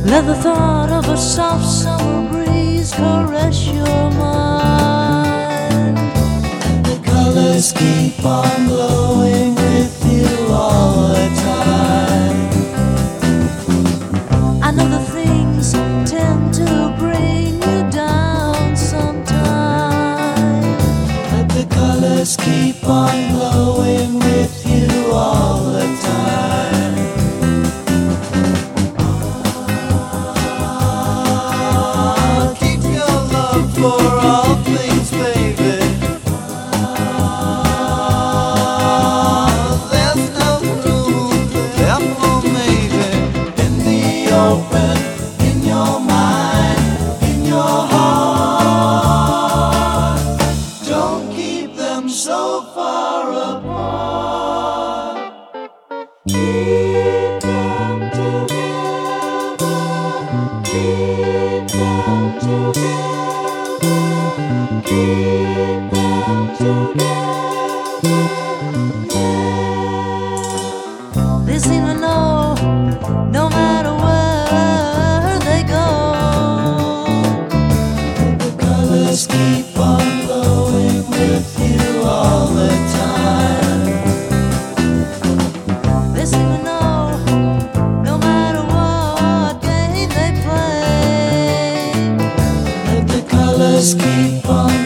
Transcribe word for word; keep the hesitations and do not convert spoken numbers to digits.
Let the thought of a soft summer breeze caress your mind. And the colors keep on glowing with you all the time. I know the things tend to bring you down sometime. But the colors keep on glowing with you all the time. Ah, keep your love for all things, baby. Ah, there's no room left for maybe. In the open, in your mind, in your heart. Don't keep them so far apart. Keep them together. Keep them together. Keep them together. Yeah. They seem to know no matter where they go. The colors keep on glowing with you all the time. They seem to know no matter what game they play. Let the colors keep on